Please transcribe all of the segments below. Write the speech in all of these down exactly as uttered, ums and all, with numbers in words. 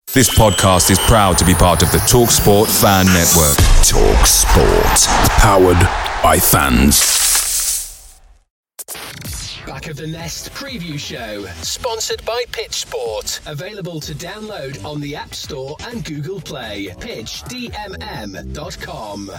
This podcast is proud to be part of the TalkSport Fan Network. TalkSport. Powered by fans. Back of the Nest preview show. Sponsored by Pitch Sport. Available to download on the App Store and Google Play. pitch d m m dot com.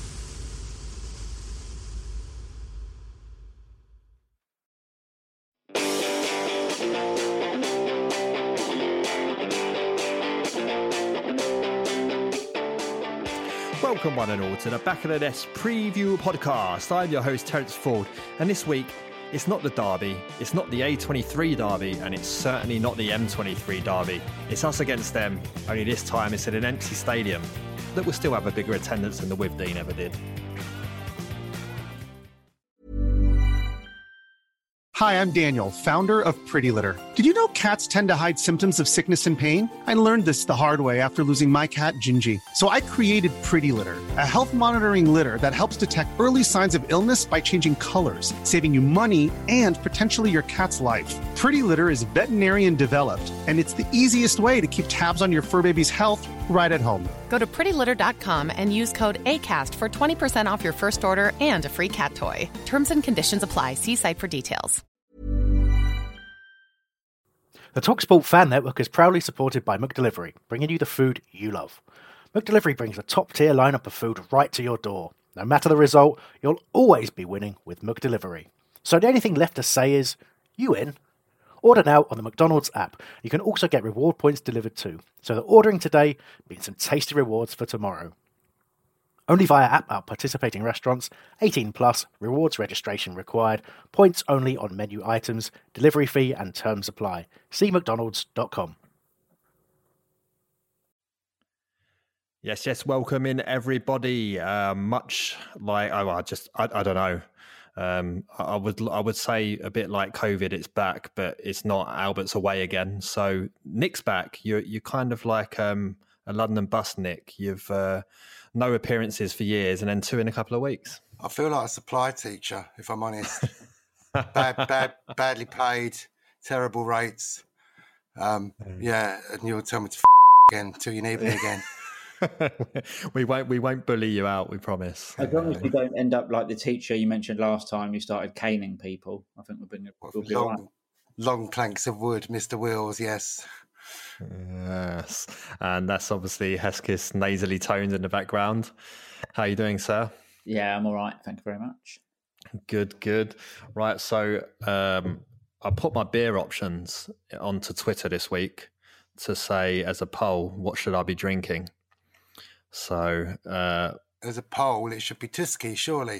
Welcome one and all to the Back of the Nest preview podcast. I'm your host Terence Ford, and this week it's not the derby, it's not the A twenty-three derby, and it's certainly not the M twenty-three derby. It's us against them, only this time it's at an empty stadium that will still have a bigger attendance than the Withdean ever did. Hi, I'm Daniel, founder of Pretty Litter. Did you know cats tend to hide symptoms of sickness and pain? I learned this the hard way after losing my cat, Gingy. So I created Pretty Litter, a health monitoring litter that helps detect early signs of illness by changing colors, saving you money and potentially your cat's life. Pretty Litter is veterinarian developed, and it's the easiest way to keep tabs on your fur baby's health right at home. Go to pretty litter dot com and use code ACAST for twenty percent off your first order and a free cat toy. Terms and conditions apply. See site for details. The TalkSport Fan Network is proudly supported by McDelivery, bringing you the food you love. McDelivery brings a top-tier lineup of food right to your door. No matter the result, you'll always be winning with McDelivery. So the only thing left to say is, you in? Order now on the McDonald's app. You can also get reward points delivered too. So that ordering today means some tasty rewards for tomorrow. Only via app at participating restaurants. eighteen plus, rewards registration required. Points only on menu items. Delivery fee and terms apply. See mcdonalds dot com. Yes, yes, welcome in everybody. Uh, much like, oh, I just, I, I don't know. Um, I, I would, I would say a bit like COVID, it's back, but it's not. Albert's away again. So Nick's back. You're, you're kind of like um, a London bus, Nick. You've uh, no appearances for years, and then two in a couple of weeks. I feel like a supply teacher, if I'm honest. bad, bad, badly paid, terrible rates. Um, yeah, and you'll tell me to f- again until you need me again. we won't. We won't bully you out. We promise. As long as we don't end up like the teacher you mentioned last time, you started caning people. I think we'll, been, we'll be long, all right. long planks of wood, Mister Wills. Yes. Yes, and that's obviously Hesketh nasally tones in the background. How are you doing, sir? Yeah, I'm all right. Thank you very much. Good, good. Right, so um, I put my beer options onto Twitter this week to say, as a poll, what should I be drinking? So, uh, as a poll, it should be Tusky, surely.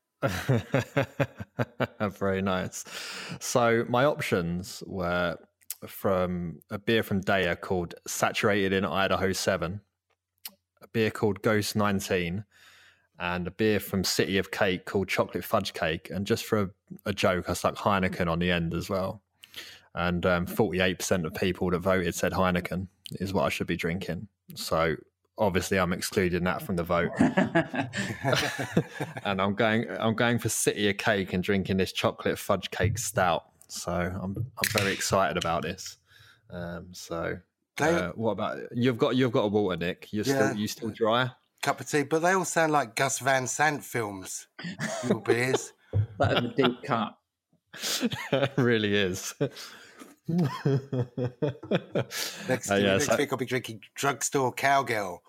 Very nice. So my options were from a beer from Daya called Saturated in Idaho seven, a beer called Ghost nineteen, and a beer from City of Cake called Chocolate Fudge Cake. And just for a, a joke, I stuck Heineken on the end as well. And um, forty-eight percent of people that voted said Heineken is what I should be drinking. So obviously I'm excluding that from the vote. And I'm going I'm going for City of Cake and drinking this Chocolate Fudge Cake Stout. So I'm I'm very excited about this. Um, so uh, what about you've got you've got a water, Nick? You're yeah. still you still dry? Cup of tea, but they all sound like Gus Van Sant films. Your beers. That is a deep cut. It really is. next uh, yeah, next so... week I'll be drinking Drugstore Cowgirl.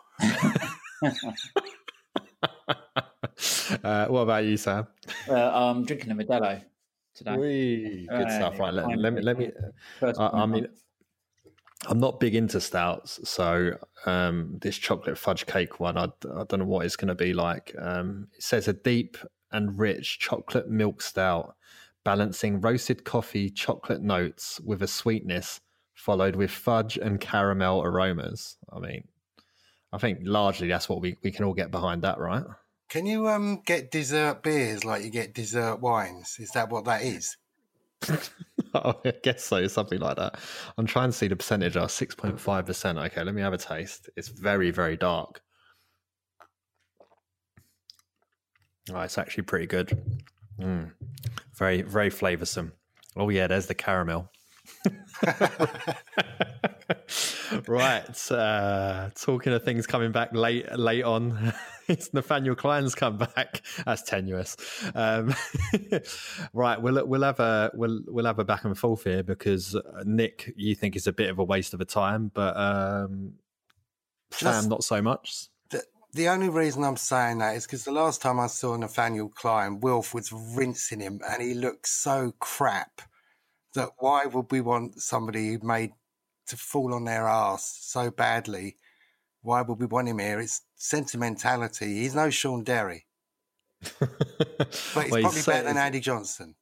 uh, what about you, Sam? Uh, I'm drinking a Modelo today. Wee, good uh, stuff. Right, let, let me. Let me. Uh, I mean, I'm not big into stouts, so um, this chocolate fudge cake one, I, I don't know what it's going to be like. Um, it says a deep and rich chocolate milk stout, balancing roasted coffee chocolate notes with a sweetness, followed with fudge and caramel aromas. I mean, I think largely that's what we, we can all get behind that, right? Can you um get dessert beers like you get dessert wines? Is that what that is? Oh, I guess so, something like that. I'm trying to see the percentage. Are six point five percent. Okay, let me have a taste. It's very, very dark. Oh, it's actually pretty good. Mm. Very, very flavoursome. Oh yeah, there's the caramel. Right. Uh, talking of things coming back late late on, it's Nathaniel Klein's come back. That's tenuous. Um, right. We'll we'll have a we'll we'll have a back and forth here because Nick, you think it's a bit of a waste of a time, but um, Sam, Just- not so much. The, the only reason I'm saying that is because the last time I saw Nathaniel Klein, Wilf was rinsing him and he looked so crap that why would we want somebody who made to fall on their ass so badly? Why would we want him here? It's sentimentality. He's no Sean Derry. But he's Well, probably he's- better than Andy Johnson.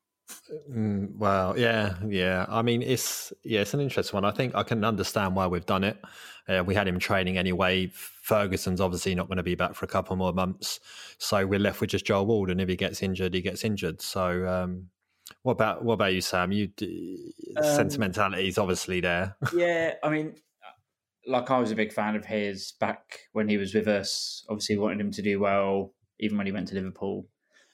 Mm, well, yeah, yeah. I mean, it's yeah, it's an interesting one. I think I can understand why we've done it. Uh, we had him training anyway. Ferguson's obviously not going to be back for a couple more months, so we're left with just Joel Ward. And if he gets injured, he gets injured. So, um, what about what about you, Sam? You Um, sentimentality is obviously there. Yeah, I mean, like I was a big fan of his back when he was with us. Obviously, wanted him to do well, even when he went to Liverpool.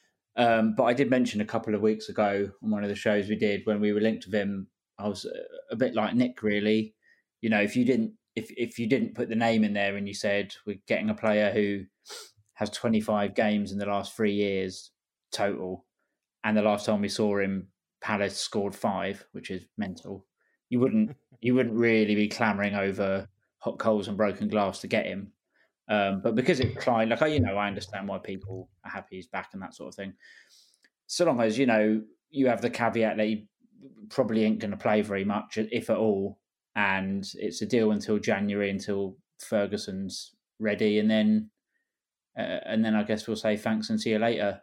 Um, but I did mention a couple of weeks ago on one of the shows we did when we were linked with him. I was a bit like Nick, really. You know, if you didn't, if if you didn't put the name in there and you said we're getting a player who has twenty-five games in the last three years total, and the last time we saw him, Palace scored five, which is mental. You wouldn't you wouldn't really be clamouring over hot coals and broken glass to get him. Um, but because it's Klein, like, you know, I understand why people are happy he's back and that sort of thing. So long as, you know, you have the caveat that he probably ain't going to play very much, if at all. And it's a deal until January, until Ferguson's ready. And then, uh, and then I guess we'll say thanks and see you later.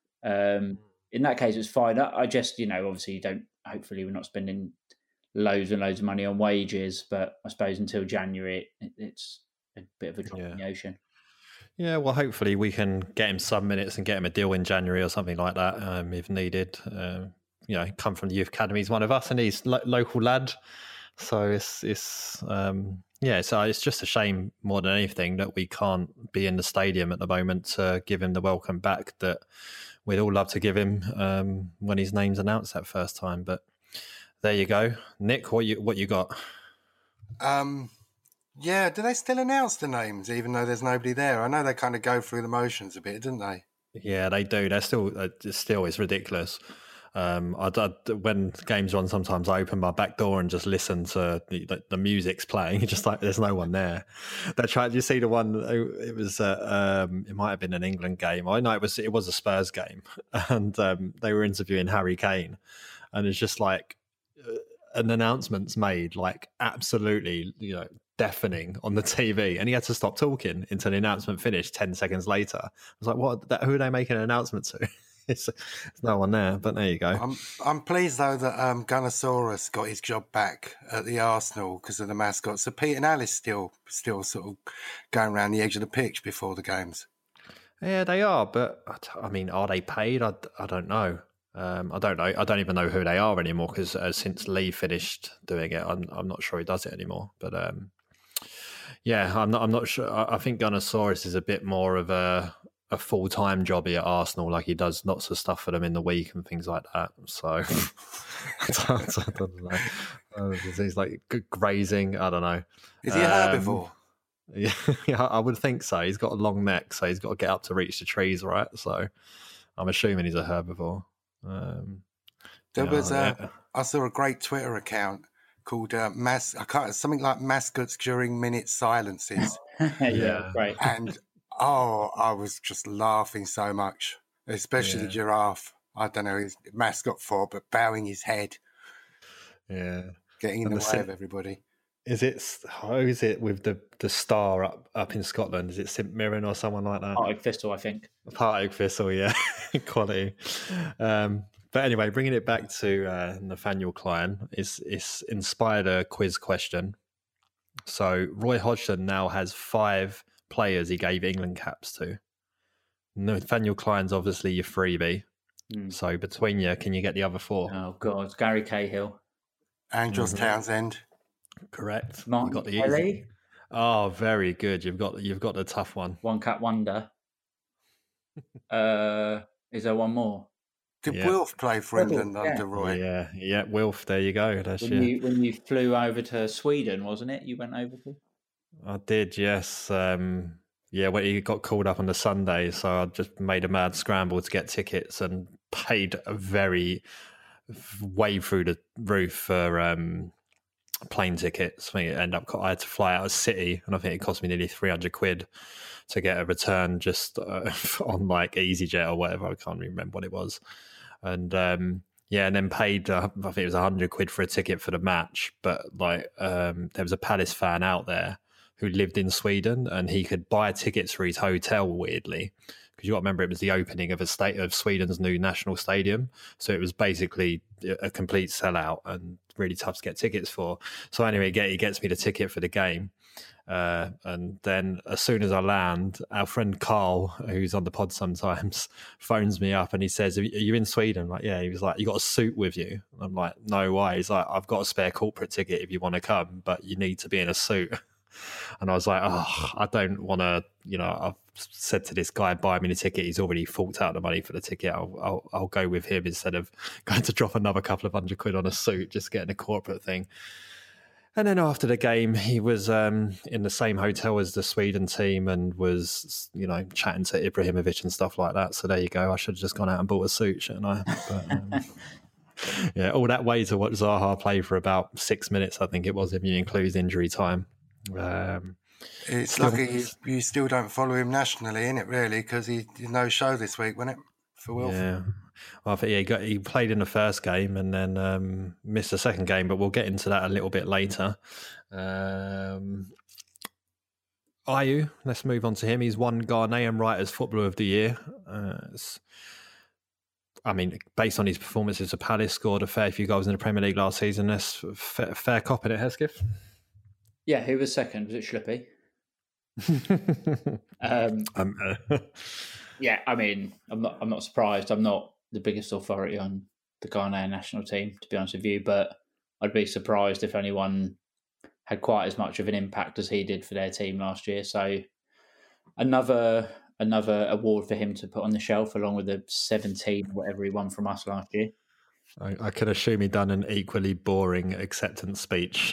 Um, in that case, it's fine. I, I just, you know, obviously you don't, hopefully we're not spending loads and loads of money on wages, but I suppose until January, it, it's a bit of a drop Yeah. in the ocean. Yeah, well, hopefully we can get him some minutes and get him a deal in January or something like that, um, if needed. Um, you know, come from the youth academy, he's one of us, and he's lo- local lad. So it's it's um, yeah, so it's just a shame more than anything that we can't be in the stadium at the moment to give him the welcome back that we'd all love to give him um, when his name's announced that first time. But there you go, Nick. What you what you got? Um, yeah, do they still announce the names even though there's nobody there? I know they kind of go through the motions a bit, didn't they? Yeah, they do. They're still uh, still it's ridiculous. Um, I, I, when games are on, sometimes I open my back door and just listen to the, the, the music's playing. Just like there's no one there. They tried. You see the one? It was. Uh, um, it might have been an England game. I know it was. It was a Spurs game, and um, they were interviewing Harry Kane, and it's just like uh, an announcement's made, like absolutely, you know, deafening on the T V, and he had to stop talking until the announcement finished ten seconds later. I was like, what? That, who are they making an announcement to? It's, there's no one there, but there you go. I'm I'm pleased though that um, Gunnosaurus got his job back at the Arsenal because of the mascot. So Pete and Alice still still sort of going around the edge of the pitch before the games. Yeah, they are, but I mean, are they paid? I, I don't know. Um, I don't know. I don't even know who they are anymore because uh, since Lee finished doing it, I'm I'm not sure he does it anymore. But um, yeah, I'm not. I'm not sure. I, I think Gunnosaurus is a bit more of a a full time job at Arsenal. Like he does lots of stuff for them in the week and things like that. So I don't, I don't know. Uh, he's like grazing. I don't know. Is he a Um, herbivore? Yeah, yeah, I would think so. He's got a long neck, so he's got to get up to reach the trees, right? So I'm assuming he's a herbivore. Um, There yeah, was a, yeah. I saw a great Twitter account called uh, Mas. I can't something like mascots during minute silences, yeah, Yeah. great. and oh, I was just laughing so much, especially the Yeah. giraffe. I don't know his mascot for, but bowing his head, yeah. getting in And the the way sim- of everybody. Is it how is it with the the star up up in Scotland? Is it St Mirren or someone like that? Arctic Thistle, I think. Partick Thistle, yeah, quality. Um, but anyway, bringing it back to uh, Nathaniel Klein, it's it's inspired a quiz question. So Roy Hodgson now has five players he gave England caps to. Nathaniel Klein's obviously your freebie. Mm. So between you, can you get the other four? Oh, God. Gary Cahill. Andros Mhm. Townsend. Correct. You Martin got the easy. Kelly. Oh, very good. You've got you've got the tough one. One Cat Wonder. uh, is there one more? Did Yeah. Wilf play for England Yeah. under Roy? Yeah, yeah, Wilf. There you go. That's When yeah. you when you flew over to Sweden, wasn't it? You went over to. I did, yes. Um, yeah, when he got called up on the Sunday, so I just made a mad scramble to get tickets and paid a very way through the roof for um, plane tickets. I think it ended up I had to fly out of City, and I think it cost me nearly three hundred quid to get a return just uh, on like EasyJet or whatever. I can't even remember what it was, and. Um, Yeah, and then paid, uh, I think it was one hundred quid for a ticket for the match. But like, um, there was a Palace fan out there who lived in Sweden, and he could buy tickets for his hotel, weirdly. Because you got to remember, it was the opening of a state of Sweden's new national stadium. So it was basically a complete sellout and really tough to get tickets for. So anyway, he gets me the ticket for the game. Uh, and then as soon as I land, our friend Carl, who's on the pod sometimes, phones me up and he says, are you in Sweden? I'm like, yeah. He was like, you got a suit with you? And I'm like, no way. He's like, I've got a spare corporate ticket if you want to come, but you need to be in a suit. And I was like, oh, I don't want to, you know, I've said to this guy, buy me the ticket. He's already forked out the money for the ticket. I'll, I'll, I'll go with him instead of going to drop another couple of hundred quid on a suit, just getting a corporate thing. And then after the game, he was um, in the same hotel as the Sweden team and was, you know, chatting to Ibrahimovic and stuff like that. So there you go. I should have just gone out and bought a suit, shouldn't I? But, um, yeah, all that way to watch Zaha play for about six minutes, I think it was, if you include injury time. Um, It's still, lucky you, you still don't follow him nationally, isn't it, really? Because he did no show this week, wasn't it, for Wilf? Yeah. Well, I think yeah, he, got, he played in the first game and then um, missed the second game, but we'll get into that a little bit later. Um, Ayew, let's move on to him. He's won Ghanaian Writers Footballer of the Year. Uh, I mean, based on his performances, Palace scored a fair few goals in the Premier League last season. That's fair, fair cop in it, Hesketh. Yeah, who was second? Was it Schlippy? um, um, uh, yeah, I mean, I'm not. I'm not surprised. I'm not the biggest authority on the Ghanaian national team, to be honest with you, but I'd be surprised if anyone had quite as much of an impact as he did for their team last year. So another another award for him to put on the shelf, along with the seventeen whatever he won from us last year. I, I can assume he'd done an equally boring acceptance speech.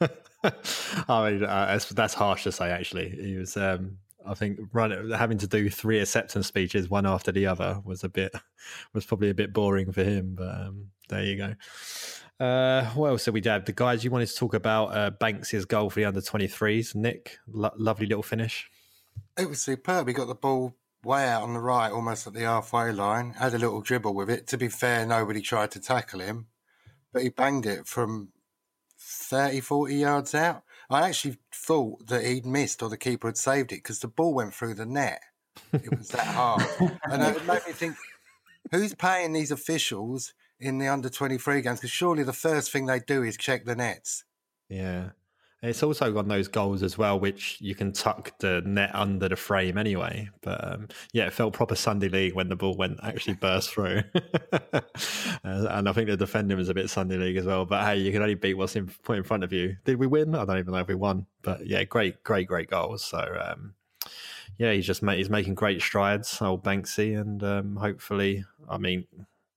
I mean, uh, that's, that's harsh to say, actually. He was, um, I think, run, having to do three acceptance speeches, one after the other, was a bit, was probably a bit boring for him. But um, there you go. Uh, what else did we have? The guys you wanted to talk about, uh, Banks' goal for the under twenty-threes. Nick, lo- lovely little finish. It was superb. He got the ball way out on the right, almost at the halfway line. Had a little dribble with it. To be fair, nobody tried to tackle him, but he banged it from thirty, forty yards out. I actually thought that he'd missed or the keeper had saved it because the ball went through the net. It was that hard. And it made me think, who's paying these officials in the under twenty-three games? Because surely the first thing they do is check the nets. Yeah. It's also got those goals as well, which you can tuck the net under the frame anyway. But um, yeah, it felt proper Sunday League when the ball went actually burst through. uh, and I think the defending was a bit Sunday League as well. But hey, you can only beat what's in, put in front of you. Did we win? I don't even know if we won. But yeah, great, great, great goals. So um, yeah, he's just made, he's making great strides, old Banksy. And um, hopefully, I mean,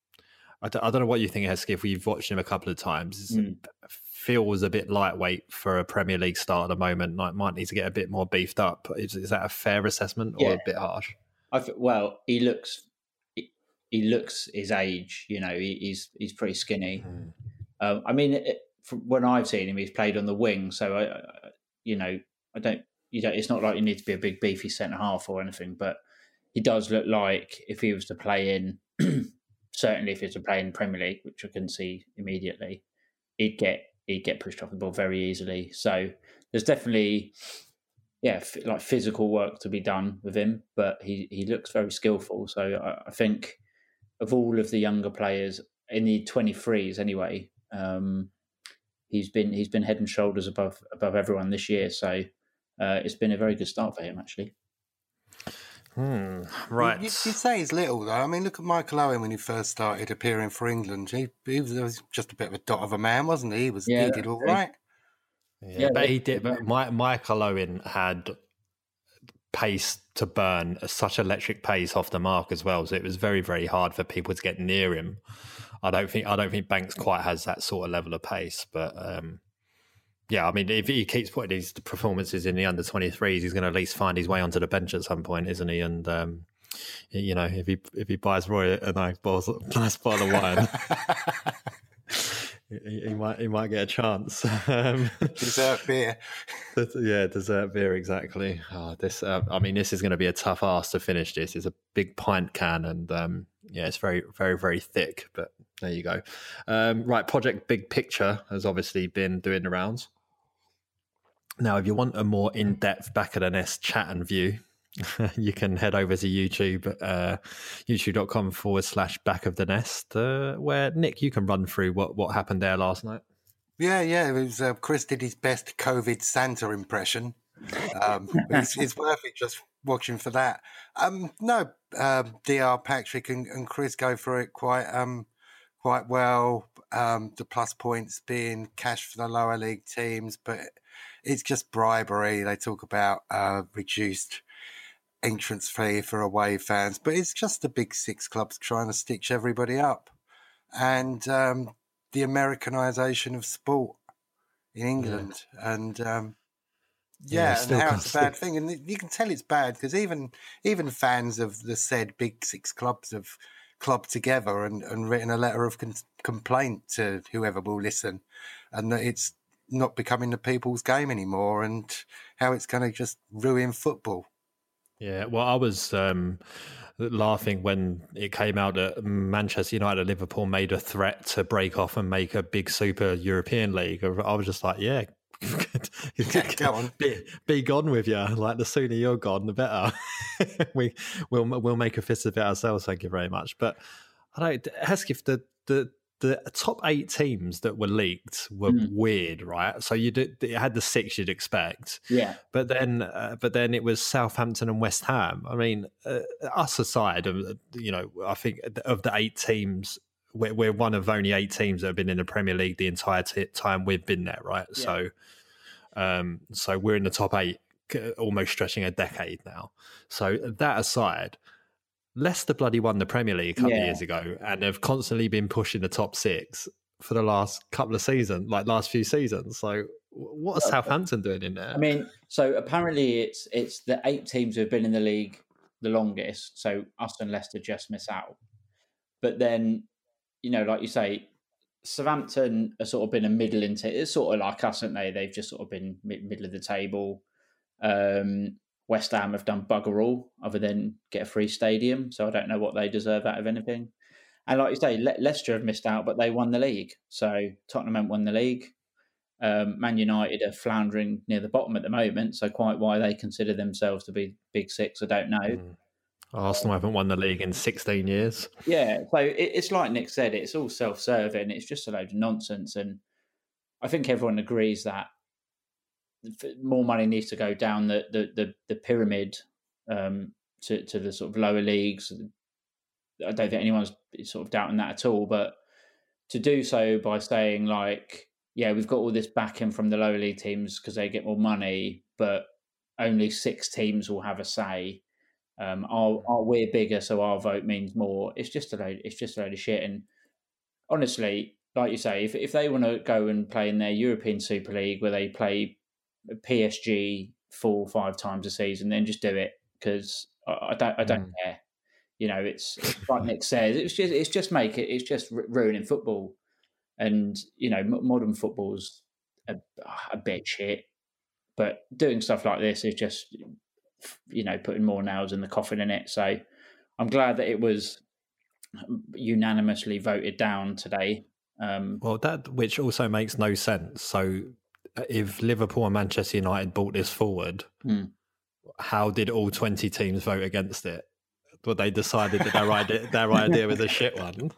I don't, I don't know what you think, Hesketh. We've watched him a couple of times. Mm. Feels a bit lightweight for a Premier League start at the moment. Like, might need to get a bit more beefed up. Is, is that a fair assessment or yeah. a bit harsh? I th- well, he looks he, he looks his age. You know, he, he's he's pretty skinny. Mm. Um, I mean, it, from when I've seen him, he's played on the wing. So I, I, you know, I don't. You don't. It's not like you need to be a big beefy centre half or anything. But he does look like if he was to play in, certainly if he was to play in the Premier League, which I can see immediately, he'd get. He'd get pushed off the ball very easily. So there's definitely, yeah, f- like physical work to be done with him, but he, he looks very skillful. So I, I think of all of the younger players in the twenty-threes anyway, um, he's been he's been head and shoulders above above everyone this year. So uh, it's been a very good start for him, actually. Hmm, right. You, you say he's little, though. I mean, look at Michael Owen when he first started appearing for England. He, he was, was just a bit of a dot of a man, wasn't he? He was yeah, he did all right. Yeah, yeah but he did. But My, Michael Owen had pace to burn, such electric pace off the mark as well. So it was very, very hard for people to get near him. I don't think I don't think Banks quite has that sort of level of pace, but um, yeah, I mean, if he keeps putting these performances in the under twenty-threes, he's going to at least find his way onto the bench at some point, isn't he? And um, you know, if he if he buys Roy a nice bottle, nice bottle of wine, he, he might he might get a chance. Um, dessert beer, yeah, dessert beer, exactly. Oh, this, uh, I mean, this is going to be a tough ask to finish. This it's a big pint can, and um, yeah, it's very, very, very thick. But there you go. Um, right, Project Big Picture has obviously been doing the rounds. Now, if you want a more in-depth back of the nest chat and view, you can head over to YouTube, uh, youtube.com forward slash back of the nest, uh, where, Nick, you can run through what, what happened there last night. Yeah, yeah. It was uh, Chris did his best COVID Santa impression. Um, it's, it's worth it just watching for that. Um, no, um, D R, Patrick, and, and Chris go through it quite um, quite well. Um, the plus points being cash for the lower league teams, but it's just bribery. They talk about uh, reduced entrance fee for away fans, but it's just the big six clubs trying to stitch everybody up, and um, the Americanization of sport in England, yeah. and um, yeah, yeah and how it's a bad thing, and you can tell it's bad because even even fans of the said big six clubs have clubbed together and, and written a letter of con- complaint to whoever will listen, and that it's not becoming the people's game anymore, and how it's going to just ruin football. Yeah, well, I was um, laughing when it came out that Manchester United and Liverpool made a threat to break off and make a big super European league. I was just like, yeah, yeah go on, be, be gone with you. Like, the sooner you're gone, the better. we we'll we'll make a fist of it ourselves. Thank you very much. But I don't, Hesketh, the the. The top eight teams that were leaked were mm. weird, right? So you did, it had the six you'd expect, yeah. But then, uh, but then it was Southampton and West Ham. I mean, uh, us aside, uh, you know, I think of the eight teams, we're, we're one of only eight teams that have been in the Premier League the entire t- time we've been there, right? Yeah. So, um, so we're in the top eight, almost stretching a decade now. So that aside, Leicester bloody won the Premier League a couple yeah. of years ago and have constantly been pushing the top six for the last couple of seasons, like last few seasons. So what are Southampton doing in there? I mean, so apparently it's it's the eight teams who have been in the league the longest. So us and Leicester just miss out. But then, you know, like you say, Southampton have sort of been a middle into it. It's sort of like us, haven't they? They've just sort of been mid- middle of the table. Um, West Ham have done bugger all other than get a free stadium. So I don't know what they deserve out of anything. And like you say, Le- Leicester have missed out, but they won the league. So Tottenham haven't won the league. Um, Man United are floundering near the bottom at the moment. So quite why they consider themselves to be big six, I don't know. Mm. Arsenal haven't won the league in sixteen years. Yeah. So it, it's like Nick said, it's all self-serving. It's just a load of nonsense. And I think everyone agrees that more money needs to go down the the the, the pyramid um, to to the sort of lower leagues. I don't think anyone's sort of doubting that at all. But to do so by saying like, yeah, we've got all this backing from the lower league teams because they get more money, but only six teams will have a say. Um, are, are we're bigger, so our vote means more. It's just a load. It's just a load of shit. And honestly, like you say, if if they want to go and play in their European Super League where they play P S G four or five times a season, then just do it because I, I don't I don't mm. care. You know, it's, it's like Nick says, it's just it's just make it it's just ruining football, and you know, modern football's a, a bit shit. But doing stuff like this is just, you know, putting more nails in the coffin in it. So I'm glad that it was unanimously voted down today. Um, well, that which also makes no sense. So if Liverpool and Manchester United brought this forward, mm. how did all twenty teams vote against it? But they decided that their idea, their idea was a shit one.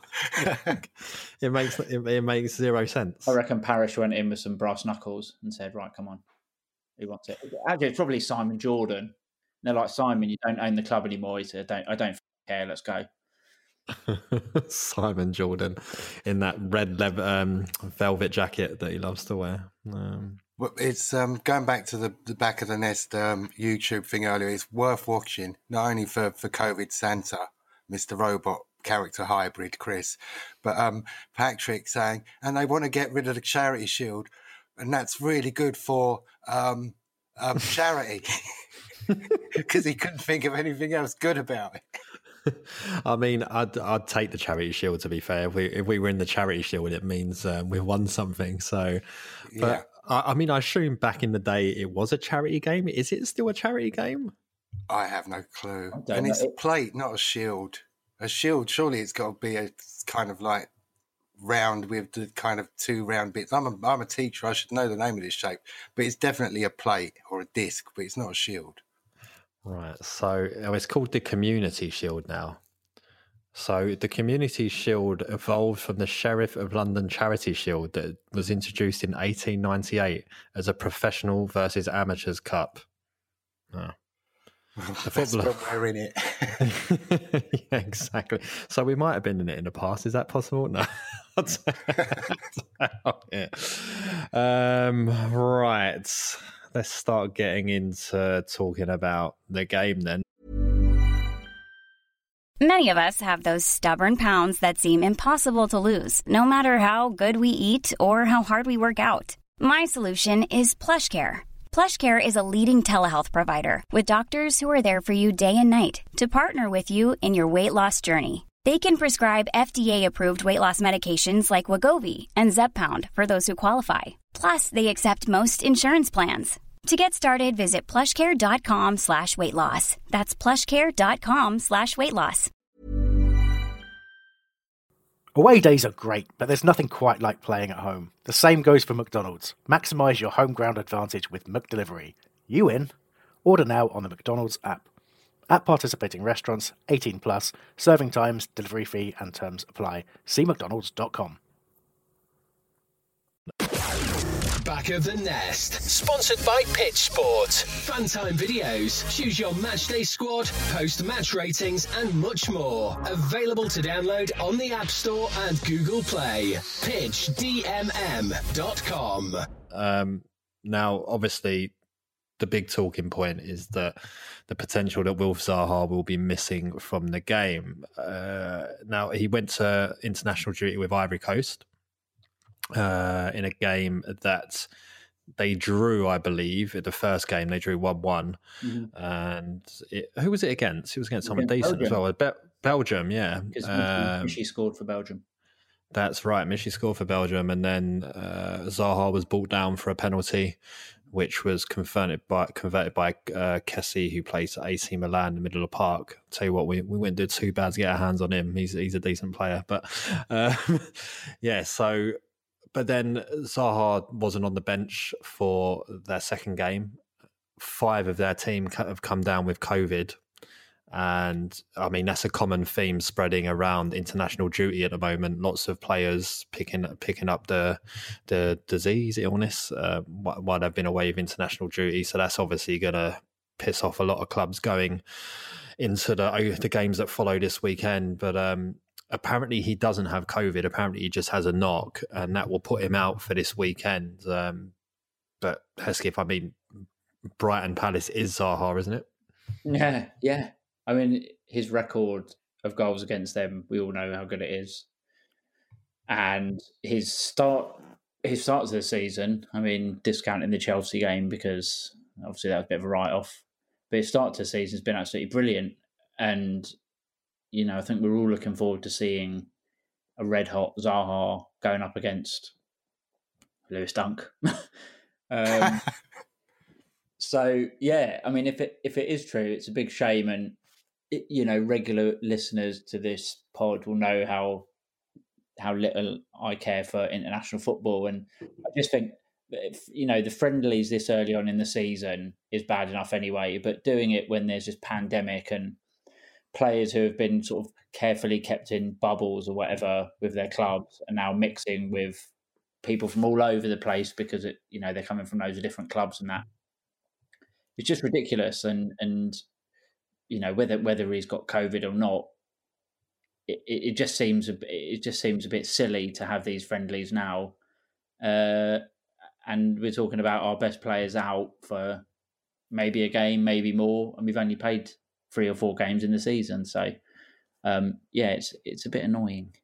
It makes it, it makes zero sense. I reckon Parish went in with some brass knuckles and said, "Right, come on, who wants it?" Actually, it's probably Simon Jordan. And they're like, "Simon, you don't own the club anymore." He said, "I don't, I don't care. Let's go." Simon Jordan in that red leather, um, velvet jacket that he loves to wear. Um, Well, it's um, going back to the, the Back of the Nest um, YouTube thing earlier. It's worth watching, not only for, for COVID Santa, Mister Robot character hybrid Chris, but um, Patrick saying, and they want to get rid of the Charity Shield, and that's really good for um, um, charity, because he couldn't think of anything else good about it. I mean, I'd I'd take the Charity Shield. To be fair, if we if we were in the Charity Shield, it means um, we've won something. So, but. Yeah. I mean, I assume back in the day it was a charity game. Is it still a charity game? I have no clue. And know. it's a plate, not a shield. A shield, surely it's got to be a kind of like round with the kind of two round bits. I'm a, I'm a teacher. I should know the name of this shape. But it's definitely a plate or a disc, but it's not a shield. Right. So oh, it's called the Community Shield now. So the Community Shield evolved from the Sheriff of London Charity Shield that was introduced in eighteen ninety-eight as a professional versus amateurs cup. Oh. The footballer. We're in it. Yeah, exactly. So we might have been in it in the past. Is that possible? No. Yeah. Um, right. Let's start getting into talking about the game then. Many of us have those stubborn pounds that seem impossible to lose, no matter how good we eat or how hard we work out. My solution is PlushCare. PlushCare is a leading telehealth provider with doctors who are there for you day and night to partner with you in your weight loss journey. They can prescribe F D A-approved weight loss medications like Wegovy and Zepbound for those who qualify. Plus, they accept most insurance plans. To get started, visit plushcare.com slash weight loss. That's plushcare.com slash weight loss. Away days are great, but there's nothing quite like playing at home. The same goes for McDonald's. Maximise your home ground advantage with McDelivery. You in? Order now on the McDonald's app. At participating restaurants, eighteen plus, serving times, delivery fee and terms apply. See mcdonalds dot com. Back of the Nest, sponsored by Pitch Sport. Funtime videos, choose your matchday squad, post match ratings, and much more. Available to download on the App Store and Google Play. pitch d m m dot com. Um, now, obviously, the big talking point is that the potential that Wilf Zaha will be missing from the game. Uh, now, he went to international duty with Ivory Coast. Uh, in a game that they drew, I believe, at the first game they drew one one, mm-hmm. and it, who was it against? It was against someone against decent Belgium. as well. Be- Belgium, yeah. Because um, Michy scored for Belgium. That's right, Michy scored for Belgium, and then uh, Zaha was brought down for a penalty, which was converted by converted by uh, Kessie, who plays at A C Milan in the middle of the park. I'll tell you what, we we wouldn't do too bad to get our hands on him. He's he's a decent player, but uh, yeah, so. But then Zaha wasn't on the bench for their second game. Five of their team have come down with COVID. And I mean, that's a common theme spreading around international duty at the moment. Lots of players picking picking up the the disease, illness, uh, while they've been away with international duty. So that's obviously going to piss off a lot of clubs going into the, the games that follow this weekend. But um apparently he doesn't have COVID. Apparently he just has a knock, and that will put him out for this weekend. Um, but Hesketh, I mean, Brighton Palace is Zaha, isn't it? Yeah, yeah. I mean, his record of goals against them, we all know how good it is. And his start, his starts of the season, I mean, discounting the Chelsea game because obviously that was a bit of a write-off. But his start to the season has been absolutely brilliant. And you know, I think we're all looking forward to seeing a red-hot Zaha going up against Lewis Dunk. um, so, yeah, I mean, if it if it is true, it's a big shame. And, it, you know, regular listeners to this pod will know how how little I care for international football. And I just think, if, you know, the friendlies this early on in the season is bad enough anyway, but doing it when there's this pandemic and players who have been sort of carefully kept in bubbles or whatever with their clubs are now mixing with people from all over the place because it, you know, they're coming from loads of different clubs and that. It's just ridiculous. And, and you know, whether whether he's got COVID or not, it, it just seems a, it just seems a bit silly to have these friendlies now. Uh, and we're talking about our best players out for maybe a game, maybe more, and we've only played three or four games in the season. So, um, yeah, it's it's a bit annoying.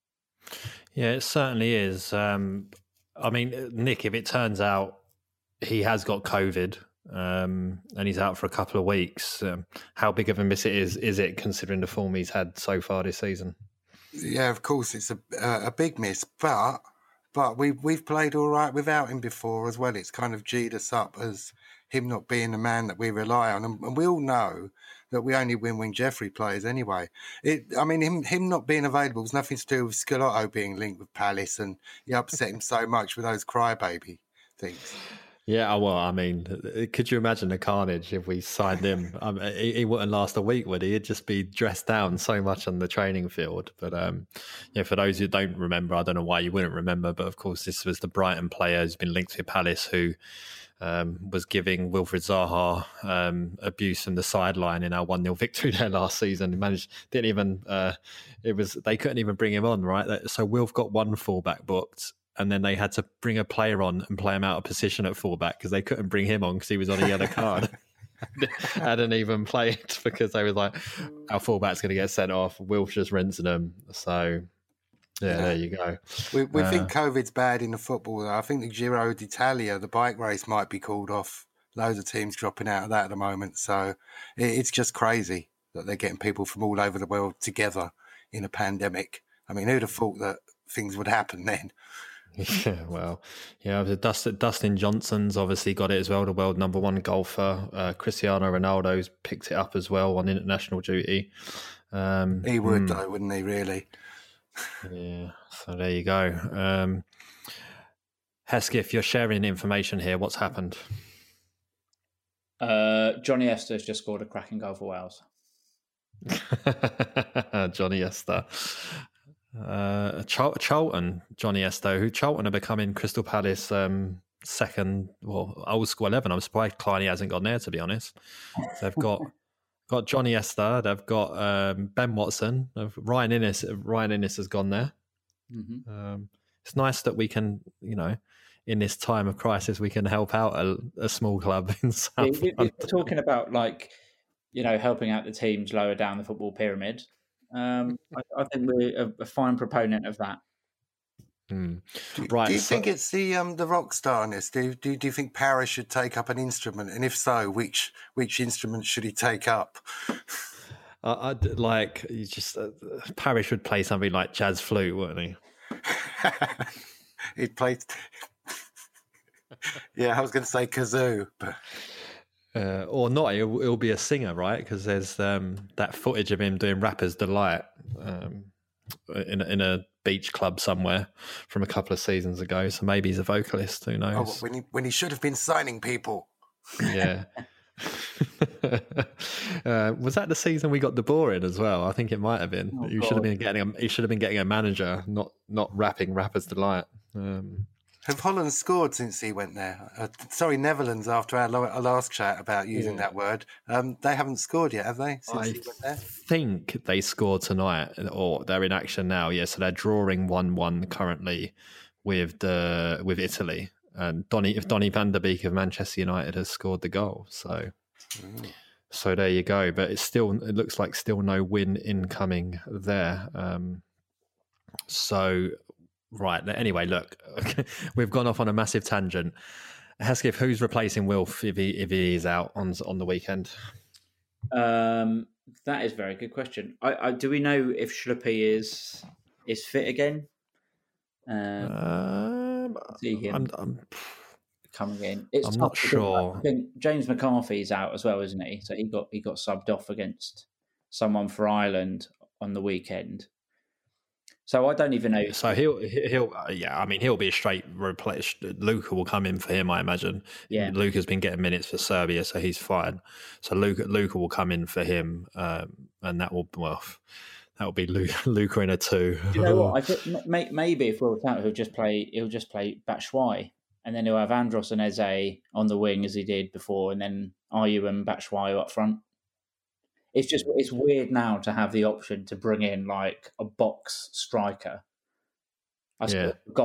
Yeah, it certainly is. Um, I mean, Nick, if it turns out he has got COVID um, and he's out for a couple of weeks, um, how big of a miss it is, is it, considering the form he's had so far this season? Yeah, of course, it's a uh, a big miss, but but we we've played all right without him before as well. It's kind of G'd us up as him not being the man that we rely on, and, and we all know that we only win when Jeffrey plays anyway. It, I mean, him him not being available has nothing to do with Scalotto being linked with Palace, and he upset him so much with those crybaby things. Yeah, well, I mean, could you imagine the carnage if we signed him? Um, he, he wouldn't last a week, would he? He'd just be dressed down so much on the training field. But um, yeah, for those who don't remember, I don't know why you wouldn't remember, but of course, this was the Brighton player who's been linked to Palace, who um, was giving Wilfried Zaha um, abuse from the sideline in our one nil victory there last season. He managed, didn't even, uh, it was, they couldn't even bring him on, right? So Wilf got one fullback booked, and then they had to bring a player on and play him out of position at fullback because they couldn't bring him on because he was on a yellow card. Hadn't even played because they were like, our fullback's going to get sent off. Wilf's just rinsing them. So, yeah, yeah. There you go. We, we uh, think COVID's bad in the football. I think the Giro d'Italia, the bike race, might be called off. Loads of teams dropping out of that at the moment. So it, it's just crazy that they're getting people from all over the world together in a pandemic. I mean, who'd have thought that things would happen then? Yeah, well, yeah, Dustin, Dustin Johnson's obviously got it as well, the world number one golfer. Uh, Cristiano Ronaldo's picked it up as well on international duty. Um, he would, hmm. though, wouldn't he, really? Yeah, so there you go. Um, Hesketh, you're sharing information here. What's happened? Uh, Johnny Esther's just scored a cracking goal for Wales. Johnny Esther. Uh, Char- Charlton, Johnny Esto, who Charlton are becoming Crystal Palace um, second, well, old school eleven. I'm surprised Kleiny hasn't gone there, to be honest. So they've got got Johnny Esther, they've got um, Ben Watson, Ryan Innes. Ryan Innes has gone there. Mm-hmm. Um, it's nice that we can, you know, in this time of crisis, we can help out a, a small club in South we, We're talking about, like, you know, helping out the teams lower down the football pyramid. Um, I, I think we're a, a fine proponent of that. Mm. Do, right. do you so, think it's the um, the rock starness? Do, do do you think Paris should take up an instrument? And if so, which which instrument should he take up? I, I'd like you just uh, Paris would play something like jazz flute, wouldn't he? He'd play. Yeah, I was going to say kazoo, but. Uh, or not, it'll, it'll be a singer, right? Because there's um, that footage of him doing Rapper's Delight um, in, in a beach club somewhere from a couple of seasons ago. So maybe he's a vocalist, who knows? Oh, when he, when he should have been signing people. Yeah. uh, was that the season we got De Boer in as well? I think it might have been. Oh, you should have been getting a, he should have been getting a manager, not not rapping Rapper's Delight. Um, Have Holland scored since he went there? Uh, sorry, Netherlands, after our, lo- our last chat about using yeah. that word. Um, they haven't scored yet, have they, since I he went there? think they scored tonight, or they're in action now. Yeah, so they're drawing one one currently with the with Italy. And Donny, if Donny van der Beek of Manchester United has scored the goal. So mm. so there you go. But it's still, it looks like still no win incoming there. Um, so... Right. Anyway, look, we've gone off on a massive tangent. Hesketh, who's replacing Wilf if he if he is out on on the weekend? Um, that is a very good question. I, I, do we know if Schluppy is is fit again? Um, um, see him I'm, I'm, coming in. It's I'm tough, not sure. I think James McCarthy's out as well, isn't he? So he got he got subbed off against someone for Ireland on the weekend. So I don't even know. So he'll he'll yeah. I mean, he'll be a straight replace. Luka will come in for him, I imagine. Yeah, Luka's been getting minutes for Serbia, so he's fine. So Luka Luka will come in for him, um, and that will well, that will be Luka in a two. Do you know what? I think maybe if Wilf's out, he'll just play. He'll just play Batshuayi, and then he'll have Andros and Eze on the wing as he did before, and then Ayew and Batshuayi up front. It's just, it's weird now to have the option to bring in like a box striker. I yeah. got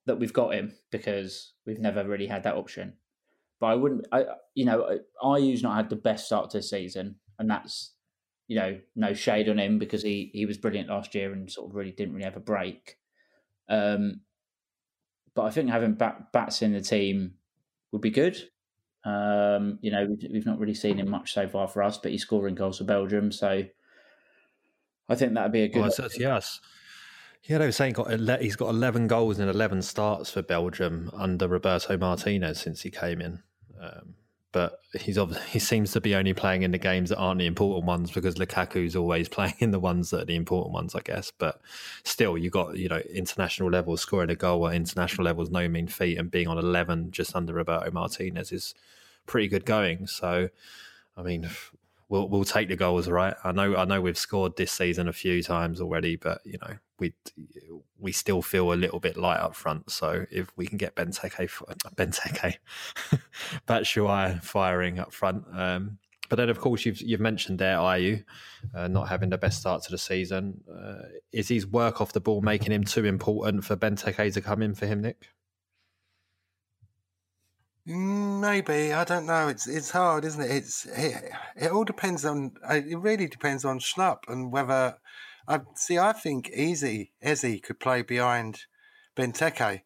that we've got him because we've never really had that option. But I wouldn't, I, you know, Ayew's not had the best start to the season, and that's, you know, no shade on him because he he was brilliant last year and sort of really didn't really have a break. Um, but I think having bat, Bats in the team would be good. Um, you know, we've, we've not really seen him much so far for us, but he's scoring goals for Belgium, so I think that'd be a good. Well, says, yes. Yeah, they were saying got he's got eleven goals and eleven starts for Belgium under Roberto Martinez since he came in. Um, but he's he seems to be only playing in the games that aren't the important ones because Lukaku's always playing in the ones that are the important ones, I guess. But still, you got you know international levels, scoring a goal at international levels, no mean feat, and being on eleven just under Roberto Martinez is pretty good going. So, I mean. We'll we'll take the goals, right? I know I know we've scored this season a few times already, but you know we we still feel a little bit light up front. So if we can get Benteke Benteke Batshuayi firing up front, um, but then of course you've you've mentioned there Ayew uh, not having the best start to the season. Uh, is his work off the ball making him too important for Benteke to come in for him, Nick? Maybe, I don't know. It's it's hard, isn't it? It's it, it all depends on. It really depends on Schlupp and whether. I see. I think Easy Eze could play behind Benteke,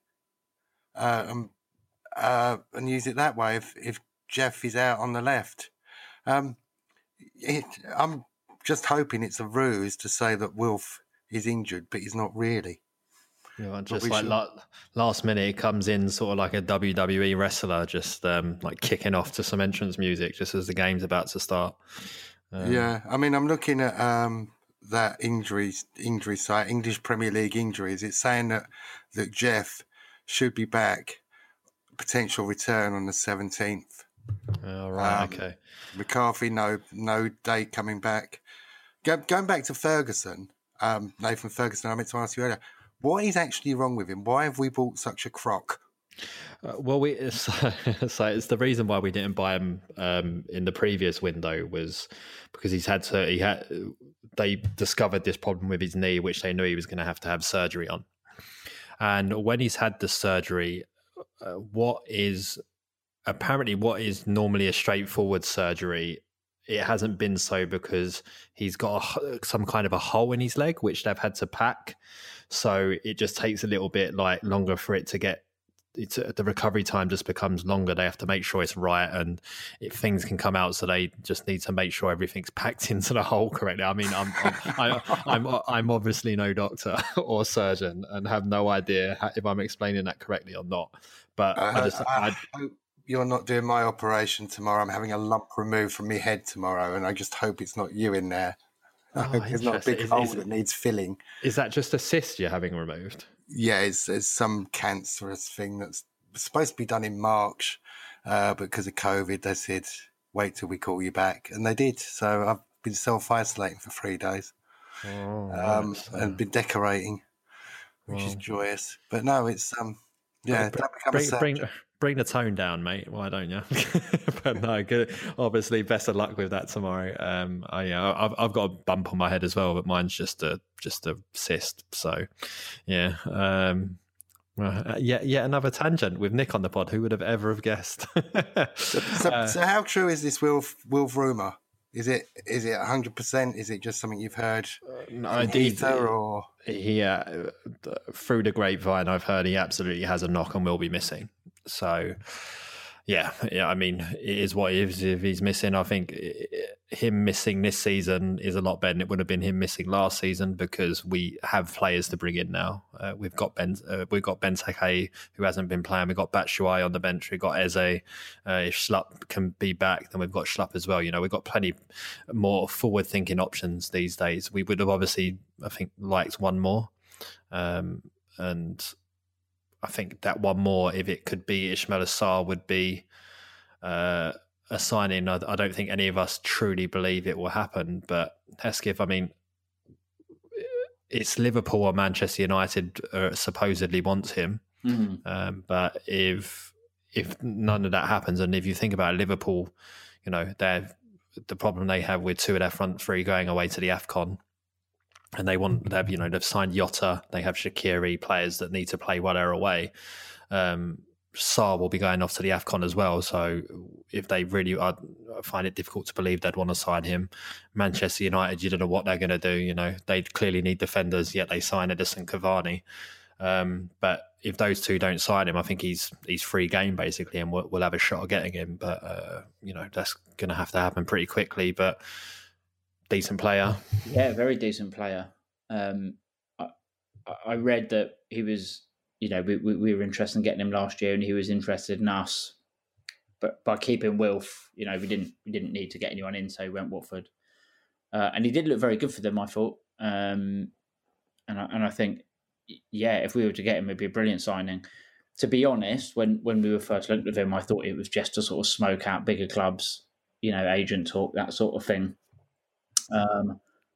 uh, and uh, and use it that way if if Jeff is out on the left. Um, it, I'm just hoping it's a ruse to say that Wilf is injured, but he's not really. You know, just like la- last minute, it comes in sort of like a W W E wrestler, just um, like kicking off to some entrance music just as the game's about to start. Um, yeah, I mean, I'm looking at um, that injury injury site, English Premier League injuries. It's saying that that Jeff should be back, potential return on the seventeenth. All right, um, okay. McCarthy, no no date coming back. Go, going back to Ferguson, um, Nathan Ferguson, I meant to ask you earlier. What is actually wrong with him? Why have we bought such a crock? Uh, well, we it's, so it's the reason why we didn't buy him um, in the previous window was because he's had to. He had they discovered this problem with his knee, which they knew he was going to have to have surgery on. And when he's had the surgery, uh, what is apparently what is normally a straightforward surgery. It hasn't been so because he's got a, some kind of a hole in his leg, which they've had to pack. So it just takes a little bit like longer for it to get. It's, the recovery time just becomes longer. They have to make sure it's right, and if things can come out, so they just need to make sure everything's packed into the hole correctly. I mean, I'm I'm I'm, I'm, I'm obviously no doctor or surgeon, and have no idea if I'm explaining that correctly or not. But uh, I just I, I, I hope you're not doing my operation tomorrow. I'm having a lump removed from my head tomorrow, and I just hope it's not you in there. I hope oh, it's not a big is, hole is, that needs filling. Is that just a cyst you're having removed? Yeah, it's, it's some cancerous thing that's supposed to be done in March, uh, but because of COVID, they said, wait till we call you back. And they did. So I've been self-isolating for three days oh, um, right. and been decorating, which well, is joyous. But no, it's, um, yeah, bring, bring, bring, bring the tone down, mate. Why don't you? But no, good. Obviously, best of luck with that tomorrow. Um, I, yeah, I've I've got a bump on my head as well, but mine's just a just a cyst. So, yeah. Um, well, yet yet another tangent with Nick on the pod. Who would have ever have guessed? so, so, uh, so, how true is this Wilf Wilf rumor? Is it is it a hundred percent? Is it just something you've heard? Uh, no, I did. Or yeah, through the grapevine, I've heard he absolutely has a knock and will be missing. So, yeah, yeah. I mean, it is what it is. If he's missing, I think him missing this season is a lot better than it would have been him missing last season because we have players to bring in now. Uh, we've got Ben, uh, we've got Benteke who hasn't been playing. We've got Batshuayi on the bench. We've got Eze. Uh, if Schlupp can be back, then we've got Schlupp as well. You know, we've got plenty more forward-thinking options these days. We would have obviously, I think, liked one more, um, and. I think that one more, if it could be Ismaila Sarr, would be uh, a signing. I, I don't think any of us truly believe it will happen. But Hesketh, I mean, it's Liverpool or Manchester United uh, supposedly wants him. Mm-hmm. Um, but if if none of that happens, and if you think about Liverpool, you know, they're the problem they have with two of their front three going away to the AFCON. and they want they've you know they've signed Jota, they have Shaqiri, players that need to play while they're away. Um, Sarr will be going off to the AFCON as well, so if they really are, I find it difficult to believe they'd want to sign him. Manchester United, you don't know what they're going to do. You know, they clearly need defenders, yet they sign Edison Cavani. Um, but if those two don't sign him, I think he's he's free game basically, and we'll, we'll have a shot at getting him. But uh, you know, that's going to have to happen pretty quickly. But decent player, yeah, very decent player. Um, I, I read that he was. You know, we, we were interested in getting him last year, and he was interested in us. But by keeping Wilf, you know, we didn't we didn't need to get anyone in, so we went Watford, uh, and he did look very good for them, I thought. Um, and I, and I think, yeah, if we were to get him, it'd be a brilliant signing. To be honest, when when we were first looked at him, I thought it was just to sort of smoke out bigger clubs, you know, agent talk, that sort of thing. Um,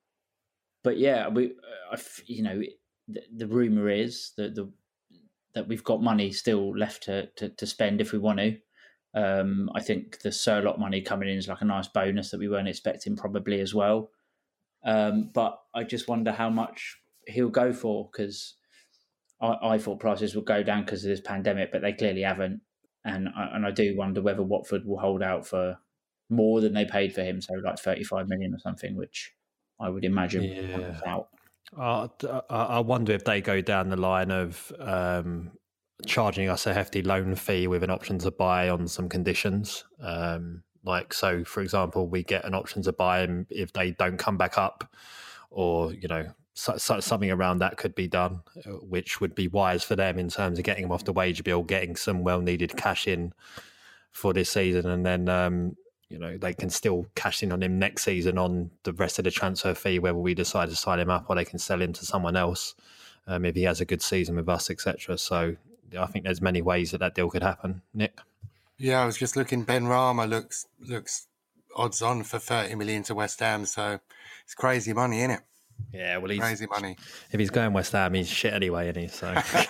but yeah, we, uh, I, you know, the, the rumor is that the that we've got money still left to, to, to spend if we want to. Um, I think the Surlock money coming in is like a nice bonus that we weren't expecting probably as well. Um, but I just wonder how much he'll go for, because I, I thought prices would go down because of this pandemic, but they clearly haven't. And I, and I do wonder whether Watford will hold out for more than they paid for him, so like thirty-five million or something, which I would imagine yeah. will out. Uh, I wonder if they go down the line of um, charging us a hefty loan fee with an option to buy on some conditions. Um, like, so, for example, we get an option to buy them if they don't come back up, or, you know, so, so, something around that could be done, which would be wise for them in terms of getting them off the wage bill, getting some well-needed cash in for this season, and then... Um, you know, they can still cash in on him next season on the rest of the transfer fee, whether we decide to sign him up or they can sell him to someone else um, if he has a good season with us, et cetera. So I think there's many ways that that deal could happen. Nick? Yeah, I was just looking. Ben Rama looks looks odds on for thirty million to West Ham, so it's crazy money, isn't it? Yeah, well, he's crazy money. If he's going West Ham, he's shit anyway, isn't he? So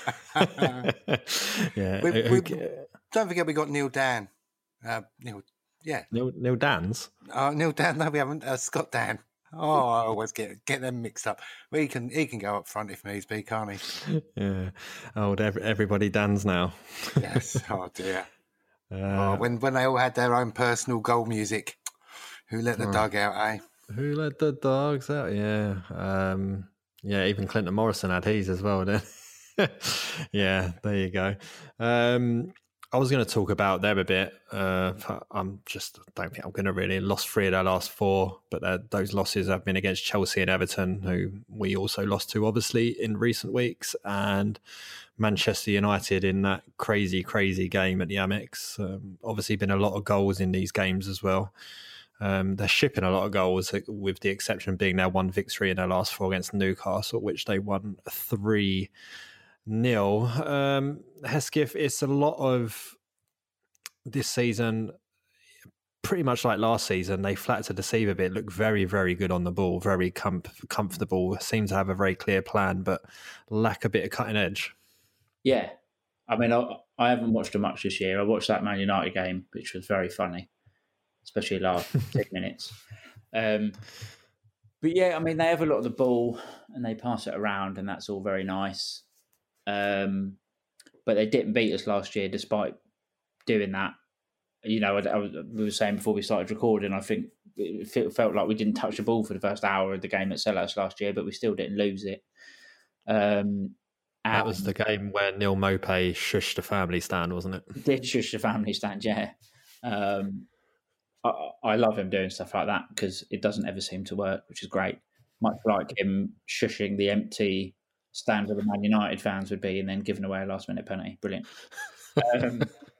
yeah. We, we, don't forget we got Neil Dan. Uh, Neil. Yeah, Neil, Neil Dan's. Oh, Neil Dan. No, we haven't. Uh, Scott Dan. Oh, I always get get them mixed up. Well, he can he can go up front if needs be, can't he? Yeah. Oh, every, everybody Dan's now. Yes. Oh dear. Uh, oh, when when they all had their own personal goal music, who let the oh, dog out? Eh? Who let the dogs out? Yeah. Um, yeah. Even Clinton Morrison had his as well. Then. Yeah. There you go. Um, I was going to talk about them a bit. Uh, I'm just don't think I'm going to really lost three of their last four, but those losses have been against Chelsea and Everton, who we also lost to, obviously, in recent weeks, and Manchester United in that crazy, crazy game at the Amex. Um, obviously, been a lot of goals in these games as well. Um, they're shipping a lot of goals, with the exception being their one victory in their last four against Newcastle, which they won three. Nil. Um, Hesketh, it's a lot of this season, pretty much like last season. They flat to deceive a bit, look very, very good on the ball, very com- comfortable, seem to have a very clear plan, but lack a bit of cutting edge. Yeah. I mean, I, I haven't watched them much this year. I watched that Man United game, which was very funny, especially last ten minutes. Um, but yeah, I mean, they have a lot of the ball and they pass it around, and that's all very nice. Um, but they didn't beat us last year despite doing that. You know, I, I was, we were saying before we started recording, I think it felt like we didn't touch the ball for the first hour of the game at Selhurst last year, but we still didn't lose it. Um, that was the game where Neil Maupay shushed the family stand, wasn't it? Did shush the family stand, yeah. Um, I, I love him doing stuff like that because it doesn't ever seem to work, which is great. Much like him shushing the empty stand where the Man United fans would be and then giving away a last minute penalty. Brilliant. Um,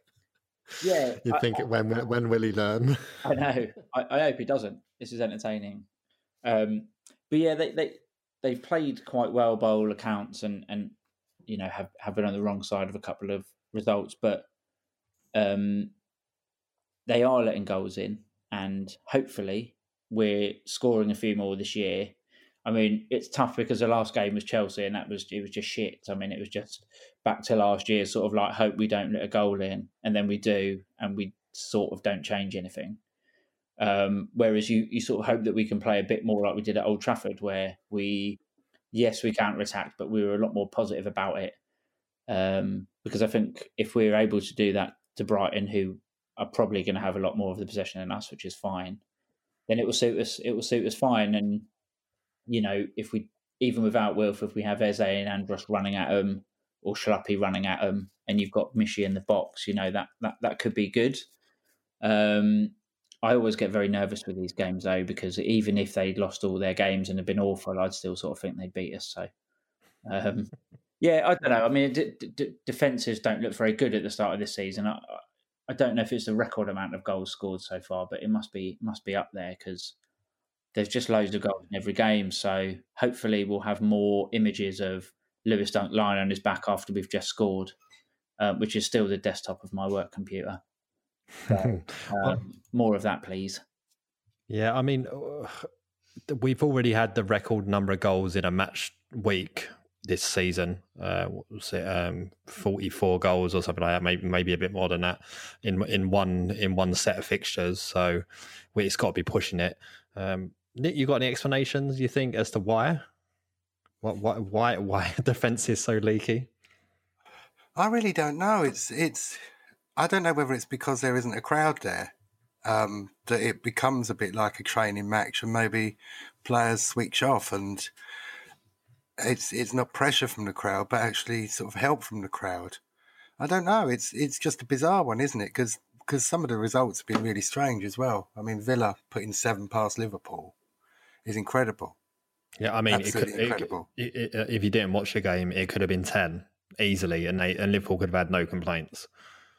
yeah. You think I, when when will he learn? I know. I, I hope he doesn't. This is entertaining. Um, but yeah, they, they, they've played quite well by all accounts and, and you know, have, have been on the wrong side of a couple of results, but um, they are letting goals in, and hopefully we're scoring a few more this year. I mean, it's tough because the last game was Chelsea, and that was it was just shit. I mean, it was just back to last year, sort of like hope we don't let a goal in, and then we do, and we sort of don't change anything. Um, whereas you, you sort of hope that we can play a bit more like we did at Old Trafford, where we yes, we counter-attacked, but we were a lot more positive about it. Um, because I think if we were able to do that to Brighton, who are probably going to have a lot more of the possession than us, which is fine, then it will suit us. It will suit us fine. And you know, if we even without Wilf, if we have Eze and Andros running at them, or Schlappy running at them, and you've got Mishi in the box, you know that that that could be good. Um, I always get very nervous with these games though, because even if they'd lost all their games and had been awful, I'd still sort of think they'd beat us. So. Um, Yeah, I don't know. I mean, d- d- defences don't look very good at the start of this season. I, I don't know if it's the record amount of goals scored so far, but it must be must be up there because there's just loads of goals in every game. So hopefully we'll have more images of Lewis Dunk lying on his back after we've just scored, uh, which is still the desktop of my work computer. So, um, more of that, please. Yeah, I mean, we've already had the record number of goals in a match week this season. Uh, what was it, um, forty-four goals or something like that, maybe maybe a bit more than that in in one in one set of fixtures. So we, it's got to be pushing it. Um, Nick, you got any explanations, you think, as to why? What why why why defence is so leaky? I really don't know. It's it's. I don't know whether it's because there isn't a crowd there um, that it becomes a bit like a training match, and maybe players switch off and. It's it's not pressure from the crowd, but actually sort of help from the crowd. I don't know. It's it's just a bizarre one, isn't it? Because because some of the results have been really strange as well. I mean, Villa putting seven past Liverpool is incredible. Yeah, I mean, Absolutely it could, incredible. It, it, it, if you didn't watch the game, it could have been ten easily, and they and Liverpool could have had no complaints.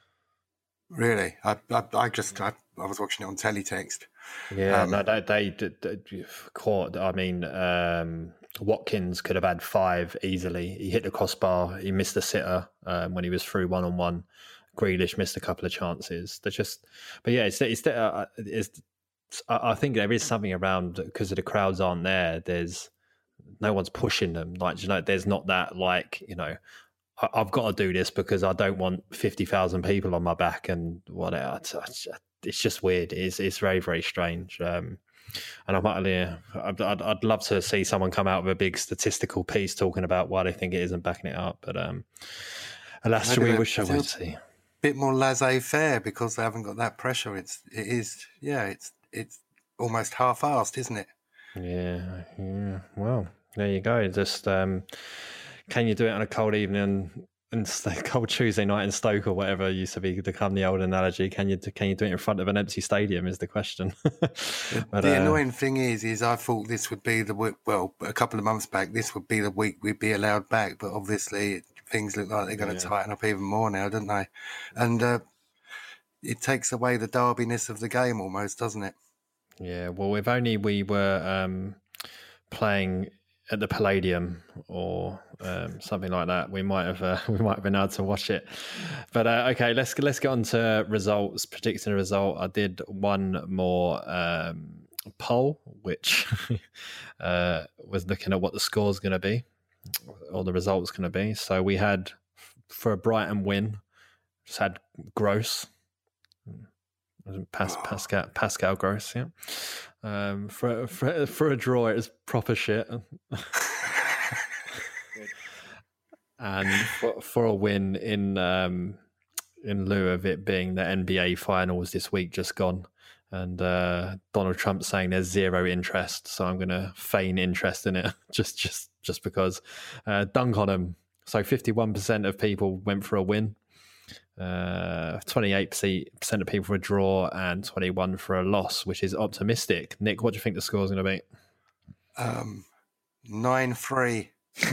Really, I I, I just I, I was watching it on teletext. Yeah, um, no, they, they, they, they caught. I mean. Um, Watkins could have had five easily. He hit the crossbar. He missed a sitter um, when he was through one on one. Grealish missed a couple of chances. They're just, but yeah, it's it's, uh, it's I think there is something around because of the crowds aren't there. There's no one's pushing them. Like you know, there's not that like you know, I, I've got to do this because I don't want fifty thousand people on my back and whatever. It's, it's just weird. It's it's very very strange. Um, And I might, yeah, I'd, I'd, I'd love to see someone come out with a big statistical piece talking about why they think it is and backing it up. But um, alas, maybe we a- wish I a would see. bit more laissez-faire because they haven't got that pressure. It's it is yeah. It's it's almost half-assed, isn't it? Yeah, yeah. Well, there you go. Just um, can you do it on a cold evening and st- cold Tuesday night in Stoke or whatever used to be become the old analogy? Can you can you do it in front of an empty stadium? Is the question. But, the uh, annoying thing is, is I thought this would be the week, well, a couple of months back, this would be the week we'd be allowed back, but obviously things look like they're going to Yeah. tighten up even more now, don't they? And uh, it takes away the derbiness of the game almost, doesn't it? Yeah, well, if only we were um, playing at the Palladium or um, something like that, we might have uh, we might have been able to watch it. But uh, okay, let's let's get on to results. Predicting a result, I did one more um, poll, which uh, was looking at what the score's going to be or the result's going to be. So we had for a Brighton win, just had Gross. Pas, Pascal Pascal Gross, yeah. Um, for for for a draw, it was proper shit. And for, for a win in um, in lieu of it being the N B A finals this week just gone, and uh, Donald Trump saying there's zero interest, so I'm going to feign interest in it just just just because. Uh, dunk on him. So fifty-one percent of people went for a win. Uh, twenty-eight percent of people for a draw and twenty-one for a loss, which is optimistic. Nick, what do you think the score is going to be? Um, nine three.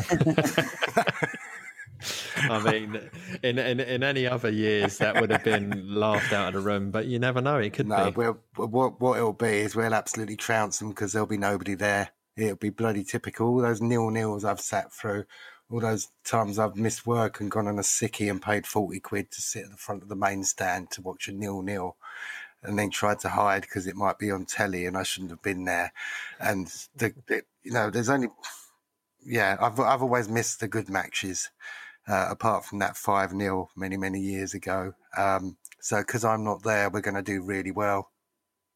I mean, in, in in any other years, that would have been laughed out of the room, but you never know. It could No, be. we'll, what, what it'll be is we'll absolutely trounce them because there'll be nobody there. It'll be bloody typical. All those nil-nils I've sat through, all those times I've missed work and gone on a sickie and paid forty quid to sit at the front of the main stand to watch a nil-nil and then tried to hide because it might be on telly and I shouldn't have been there. And, the, the, you know, there's only... Yeah, I've I've always missed the good matches, uh, apart from that five nil many, many years ago. Um, so because I'm not there, we're going to do really well.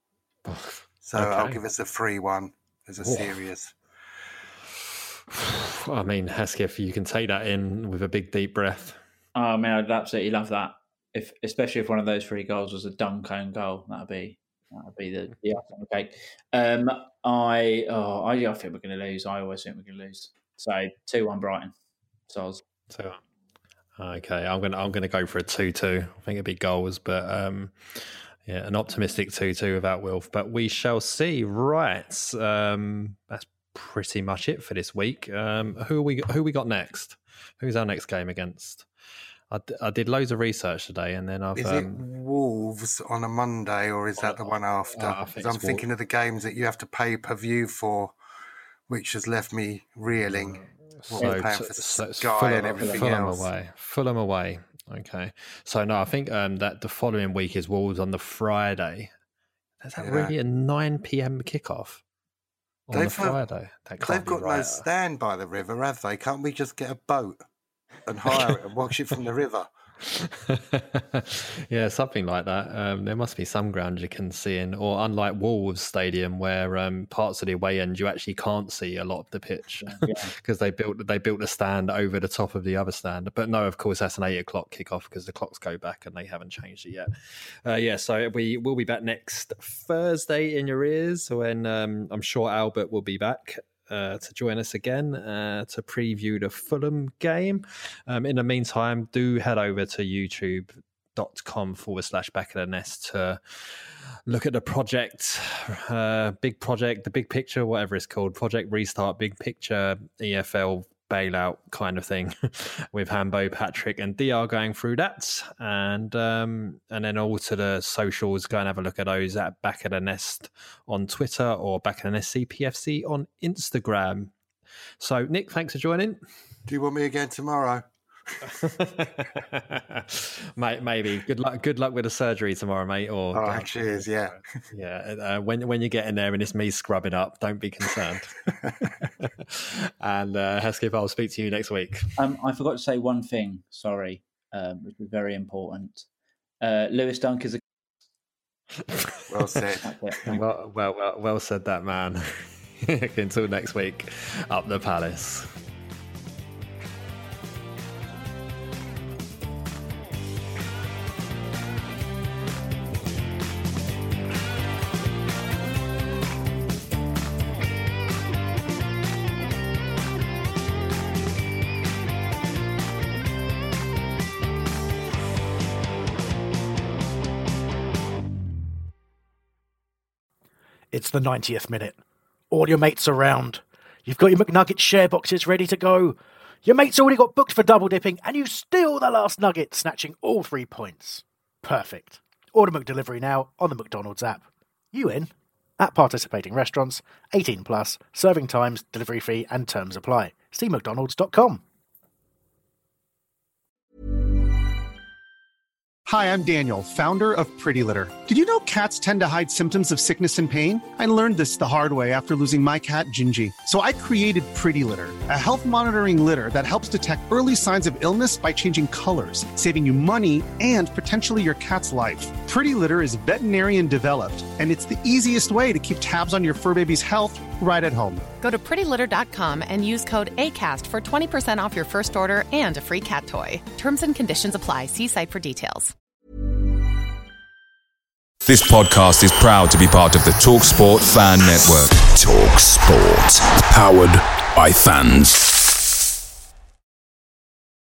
So Okay. I'll give us a three one as a Oh. series. I mean, Hesketh, you can take that in with a big deep breath. Oh, I mean, I'd absolutely love that. If especially if one of those three goals was a dunk own goal, that'd be that'd be the the icing on the cake. Um, I oh, I, I think we're going to lose. I always think we're going to lose. So two one Brighton. Soz. So okay, I'm gonna I'm gonna go for a two two. I think it'd be goals, but um, yeah, an optimistic two two without Wilf. But we shall see. Right, um, that's pretty much it for this week. Um, who we who we got next? Who's our next game against? I, I did loads of research today, and then I've. Is um, it Wolves on a Monday, or is that the one after? Uh, I think I'm it's thinking Wolves. of the games that you have to pay per view for, which has left me reeling. What So, we're paying t- for so it's Sky Fulham, and everything Fulham else. away. Fulham away. Okay. So no, I think um, that the following week is Wolves on the Friday. Is that Yeah. really a nine p.m. kickoff on the They've, uh, Friday? That can't They've be got no right. stand by the river, have they? Can't we just get a boat and hire it and watch it from the river? Yeah, something like that. Um, there must be some ground you can see in, or unlike Wolves Stadium, where um, parts of the away end you actually can't see a lot of the pitch because they built they built a stand over the top of the other stand. But no, of course that's an eight o'clock kickoff because the clocks go back and they haven't changed it yet. Uh, yeah, so we will be back next Thursday in your ears when um, I'm sure Albert will be back. Uh, to join us again uh, to preview the Fulham game. Um, in the meantime, do head over to youtube.com forward slash back of the nest to look at the project, uh, big project, the big picture, whatever it's called, Project Restart, big picture, E F L bailout kind of thing with Hambo, Patrick and D R going through that. And um, and then all to the socials, go and have a look at those at Back of the Nest on Twitter or Back of the Nest C P F C on Instagram. So Nick, thanks for joining. Do you want me again tomorrow? Mate, maybe. Good luck. Good luck with the surgery tomorrow, mate. Or All right, cheers. Yeah, yeah. Uh, when when you get in there and it's me scrubbing up, don't be concerned. And uh, Hesketh, I'll speak to you next week. Um, I forgot to say one thing. Sorry, um, which was very important. Uh, Lewis Dunk is a. Well said. well, well, well, well said, that man. Until next week, up the Palace. It's the ninetieth minute. All your mates around. You've got your McNugget share boxes ready to go. Your mate's already got booked for double dipping, and you steal the last nugget, snatching all three points. Perfect. Order McDelivery now on the McDonald's app. You in? At participating restaurants, eighteen plus, serving times, delivery fee, and terms apply. See mcdonalds dot com. Hi, I'm Daniel, founder of Pretty Litter. Did you know cats tend to hide symptoms of sickness and pain? I learned this the hard way after losing my cat, Gingy. So I created Pretty Litter, a health monitoring litter that helps detect early signs of illness by changing colors, saving you money and potentially your cat's life. Pretty Litter is veterinarian developed, and it's the easiest way to keep tabs on your fur baby's health right at home. Go to pretty litter dot com and use code ACAST for twenty percent off your first order and a free cat toy. Terms and conditions apply. See site for details. This podcast is proud to be part of the TalkSport Fan Network. TalkSport. Powered by fans.